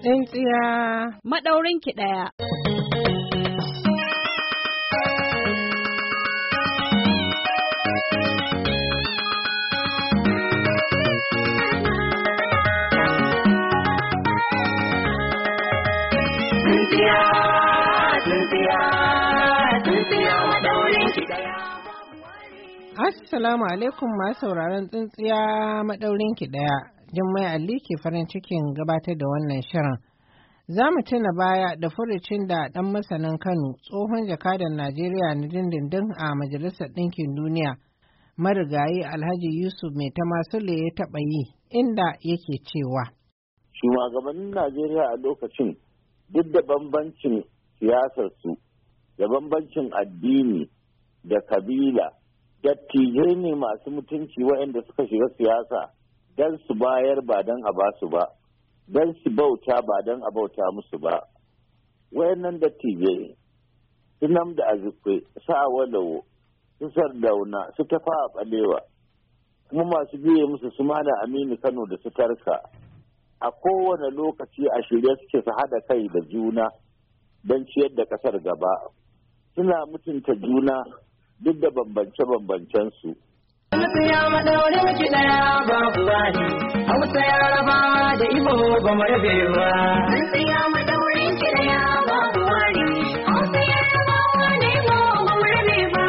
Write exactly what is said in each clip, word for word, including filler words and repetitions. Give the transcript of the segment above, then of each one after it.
Tsintsiya. Maɗaurinki ɗaya. Tsintsiya, tsintsiya, tsintsiya maɗaurinki ɗaya. Assalamu alaikum masu sauraron Tsintsiya Maɗaurinki ɗaya. Jummai Ali ke farin cikin gabatar da wannan shirin. Za mu tuna baya da furucin da ɗan masanin Kano tsohon jakadan Najeriya na dindindin a Majalisar Ɗinkin Duniya marigayi Alhaji Yusuf Mai Tamasule ya taɓa yi inda yake cewa. Shugabannin Najeriya a lokacin duk da bambancin siyasarsu da bambancin addini da kabila dattijai ne masu mutunci waɗanda suka shiga siyasa don su bayar ba don a ba su ba, don su bauta ba don a bauta musu ba. Wayannan dattijai su nam da azikwe, su awalawo, su sardauna, su tafa a ɓalewa, kuma masu biye musu su mana Aminu Kano da su tarka. A kowane lokaci a shirye suke su haɗa kai da juna don ciyar da ƙasar gaba. Suna mutunta juna duk da bambance-bambancensu. Tsintsiya maɗaurinki ɗaya babu wani, Hausa Yarabawa da Ibo ba mu rabe ba. Tsintsiya maɗaurinki ɗaya babu wani, Hausa Yarabawa da Ibo ba mu rabe ba.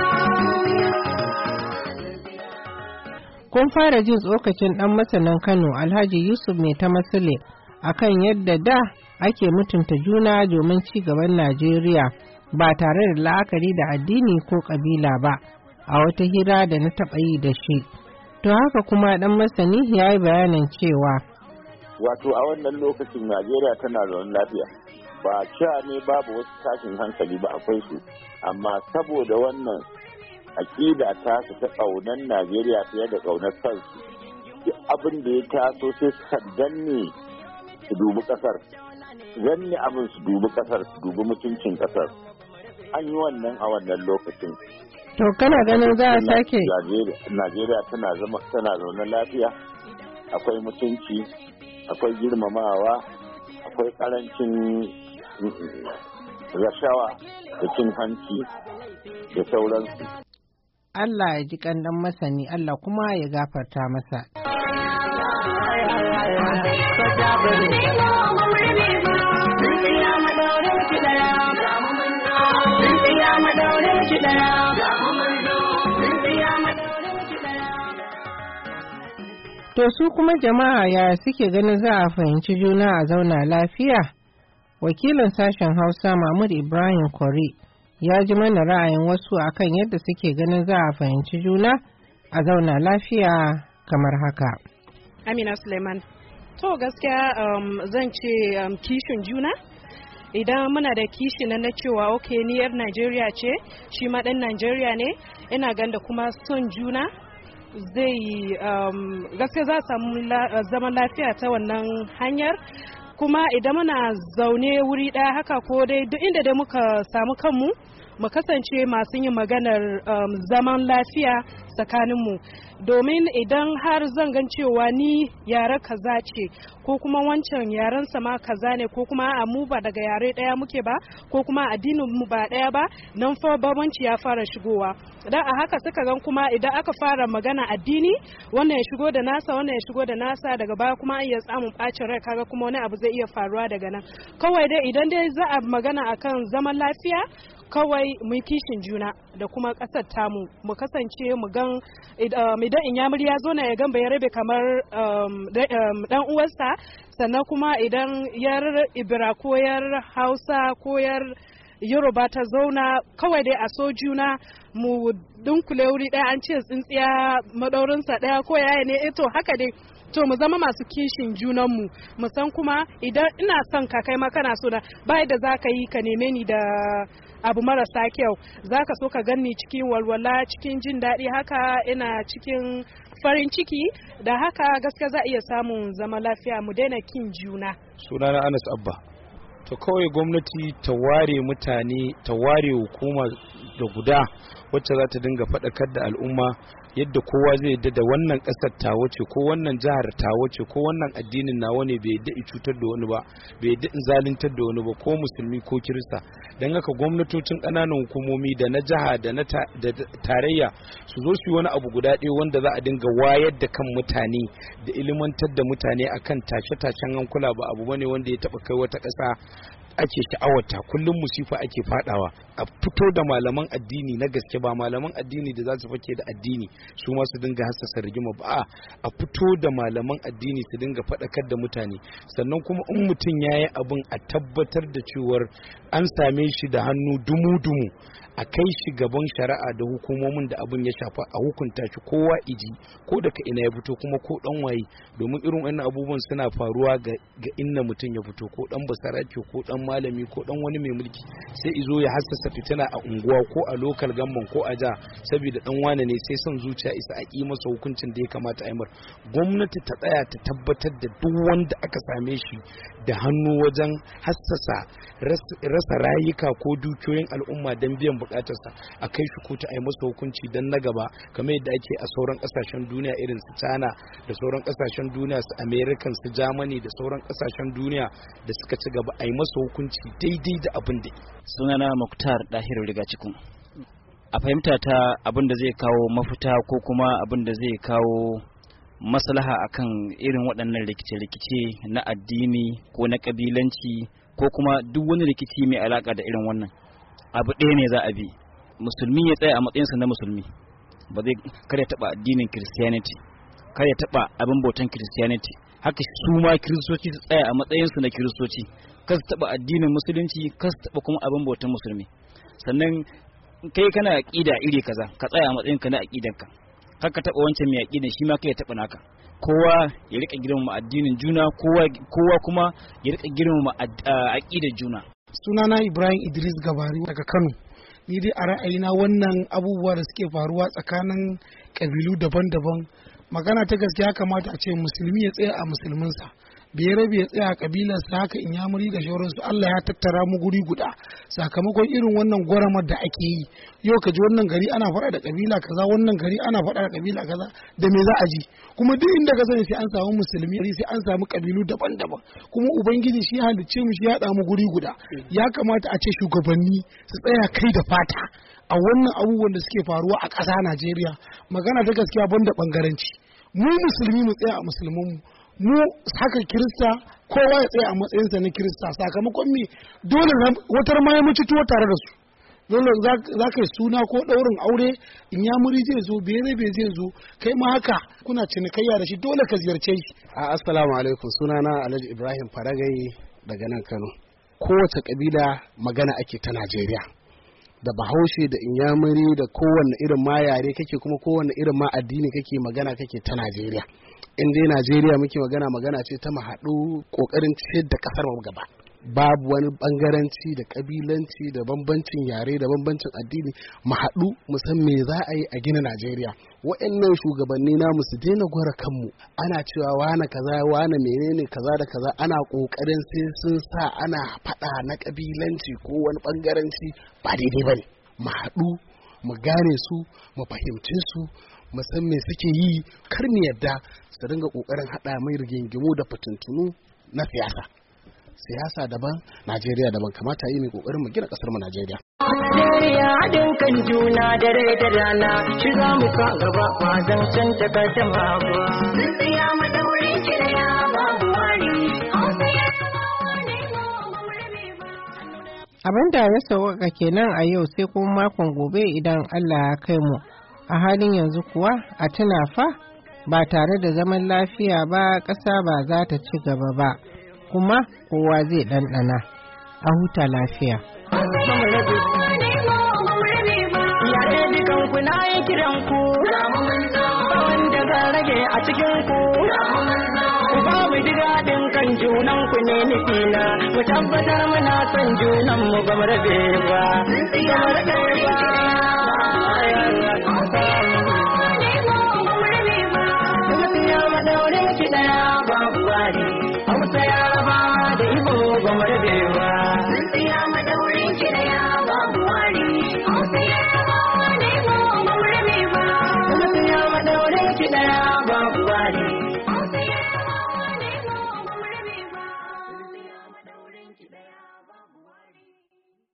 Kun fara jin tsokacin ɗan masanin Kano Alhaji Yusuf Mai Tamasule akan yadda da ake mutunta juna domin ci gaban Najeriya ba tare da la'akari da addini ko ƙabila ba a wata hira da na taɓa yi da shi. To haka kuma ɗan masani ya yi bayanin cewa. Wato a wannan lokacin Najeriya tana zaune lafiya. Ba cewa ne babu wasu tashin hankali ba akwai su, amma saboda wannan aƙida ta su ta ƙaunar Najeriya fiye da ƙaunar kansu. Duk abin da ya taso sai suka danne su dubi ƙasar. Danne abin su dubi ƙasar, su dubi mutuncin ƙasar. An yi wannan a wannan lokacin. To kana ganin za a sake? Najeriya tana zama tana zaune lafiya, akwai mutunci, akwai girmamawa, akwai karancin rashawa da cin hanci da sauransu. Allah ya ji kan dan masani, Allah kuma ya gafarta masa. To su kuma jama'a ya suke ganin za a fahimci juna a zauna lafiya? Wakilin sashen Hausa Mahmud Ibrahim Kori ya ji mana ra'ayin wasu akan yadda suke ganin za a fahimci juna a zauna lafiya kamar haka. Amina Suleiman. To gaskiya um, zan ce um, kishin juna. Idan muna da kishi na na cewa ok ni yar Najeriya ce, shi ma ɗan Najeriya ne, ina ganda kuma son juna zai um, gaskiya za a samu la, zaman lafiya ta wannan hanyar. Kuma idan muna zaune wuri ɗaya haka ko dai duk inda dai muka samu kanmu mu kasance masu yin maganar um, zaman lafiya tsakaninmu, domin idan har zan gan cewa ni yare kaza ce ko kuma wancan yaren sama kaza ne ko kuma a mu ba daga yare daya muke ba ko kuma addinin mu ba daya ba, nan fa babanci ya fara shigowa. Dan a haka suka gan kuma idan aka fara magana addini wannan ya shigo da nasa wannan ya shigo da nasa, daga baya kuma an iya samun bacin rai, kaga kuma wani abu zai iya faruwa daga nan. Kawai dai idan dai za a magana akan zaman lafiya, kawai mu kishin juna da kuma kasar tamu mu kasance mu gan idan inyamuri ya zo na ya gan bai rabe kamar dan uwarsa, sannan kuma idan yar ibira ko yar hausa ko yar yoruba ta zauna, kawai dai a so juna mu dunkule wuri daya, an ce tsintsiya madaurinsa daya ko yaya ne, eh to haka dai. To mu zama masu kishin junanmu, mu san kuma idan ina son ka kai ma kana so da ba da za ka yi ka neme ni da abu marasa kyau, za ka so ka ganni cikin walwala cikin jin daɗi, haka ina cikin farin ciki, da haka gaskiya za a iya samun zama lafiya, mu daina kin juna. Sunana Anas Abba. To kawai gwamnati ta ware mutane, ta ware hukuma da guda wacce za ta dinga faɗakar da al'umma yadda kowa zai yadda da wannan ƙasar tawo ce ko wannan jihar tawo ce ko wannan addinin nawa ne bai yadda in cutar da wani ba bai yadda in zaluntar da wani ba ko musulmi ko kirista. don haka gwamnatocin ƙananan hukumomi da na jiha da na tarayya su zo su yi wani abu guda ɗaya wanda za a dinga wayar da kan mutane da ilimantar da mutane akan tashe-tashen hankula ba abu bane wanda ya taɓa kai wata ƙasa ake sha'awarta kullum musifa ake fadawa. A fito da malaman addini na gaske ba malaman addini da za su fake da addini su ma su dinga hassasa rigima ba a fito da malaman addini su dinga faɗakar da mutane sannan kuma in mutum ya yi abin a tabbatar da cewar an same shi da hannu dumu-dumu a kai shi gaban shari'a da hukumomin da abin ya shafa a hukunta shi kowa iji ko daga ina ya fito kuma ko dan waye domin irin wannan abubuwan suna faruwa ga inna mutum ya fito ko dan basarake ko dan malami ko dan wani mai mulki sai izo ya hassasa fitina a unguwa ko a local gamban ko a ja saboda dan wane ne sai son zuciya isa a ki masa hukuncin da ya kamata a yi mar. Gwamnati ta tsaya ta tabbatar da duk wanda aka same shi da hannu wajen hassasa rasa rayuka ko dukiyoyin al'umma don biyan bukatarsa a kai shi kotu a yi masa hukunci don na gaba kamar yadda ake a sauran kasashen duniya irin su China da sauran kasashen duniya su American su Germany da sauran kasashen duniya da suka ci gaba a yi masa hukunci daidai da abin da. Sunana Muktar Dahiru Rigacikun. A fahimta ta abin da zai kawo mafita ko kuma abin da zai kawo maslaha akan irin waɗannan rikice-rikice na addini ko na kabilanci ko kuma duk wani rikici mai alaka da irin wannan abu ɗaya ne za a bi. Musulmi ya tsaya a matsayinsa na musulmi ba zai kar ya taɓa addinin Christianity kar ya taɓa abin bautan Christianity haka su ma kiristoci su tsaya a matsayinsu na kiristoci kar su taɓa addinin musulunci kar su taɓa kuma abin bautan musulmi. Sannan kai kana aqida iri kaza ka tsaya a matsayinka na aqidanka kar ka taɓa wancan mai aqidan shi ma kai ya taɓa naka. Kowa ya rika girmama addinin juna kowa kowa kuma ya rika girmama aqidar juna. Sunana Ibrahim Idris Gabari daga Kano. Ni dai a ra'ayina wannan abubuwa da suke faruwa tsakanin kabilu daban-daban magana ta gaskiya kamata a ce musulmi ya tsaya a musulminsa bai rabe ya tsaya a kabilarsa haka in yamuri da shauransu. Allah ya tattara mu guri guda sakamakon irin wannan gwaramar da ake yi yau ka ji wannan gari ana faɗa da kabila kaza wannan gari ana faɗa da kabila kaza da me za a ji kuma duk inda ka sani sai an samu musulmi sai an samu kabilu daban-daban kuma ubangiji shi halicce mu shi ya haɗa mu guri guda. Ya kamata a ce shugabanni su tsaya kai da fata a wannan abubuwan da suke faruwa a ƙasa Najeriya. Magana ta gaskiya banda bangaranci mu musulmi mu tsaya a musulmanmu mu haka kirista kowa ya tsaya a matsayinsa na kirista sakamakon me dole watar ma ya muci tuwo tare da su dole za ka yi suna ko ɗaurin aure in ya muri zai zo bere bai zai zo kai ma haka kuna cinikayya da shi dole ka ziyarce shi. Assalamu alaikum, sunana Alhaji Ibrahim Faragai daga nan Kano. Kowace kabila magana ake ta Najeriya da Bahaushe da Inyamuri da kowanne irin ma yare kake kuma kowanne irin ma addini kake magana kake ta Najeriya. In dai Najeriya muke magana magana ce ta mu haɗu ƙoƙarin ciyar da ƙasar mu gaba. Babu wani bangaranci da kabilanci da bambancin yare da bambancin addini mu haɗu mu san me za a yi a gina Najeriya. Waɗannan shugabanni namu su daina gwara kanmu ana cewa wane kaza wane menene kaza da kaza ana ƙoƙarin sai sun sa ana faɗa na kabilanci ko wani bangaranci ba daidai bane. Mu haɗu mu gane su mu fahimce su mu san me suke yi kar mu yadda su dinga ƙoƙarin haɗa mai rigingimu da fitintunu na siyasa. Siyasa daban, Najeriya daban, kamata yi mai kokarin mu gina kasar mu Najeriya. Najeriya haɗin kan juna dare da rana, shi za mu ka gaba ba zan san ta ka jama ba. Mun tsaya mu daure kiraya babu wani, abin da ya sauƙaƙa kenan a yau sai kuma makon gobe idan Allah ya kai mu. A halin yanzu kuwa a tuna fa ba tare da zaman lafiya ba ƙasa ba za ta ci gaba ba. Kuma kowa zai ɗanɗana a huta lafiya. Yare dukanku na yi kiranku, wanda ga rage a cikinku, ku ba mu ji daɗin kan junanku ne nufina, mu tabbatar muna son junanmu ba mu rabe ba.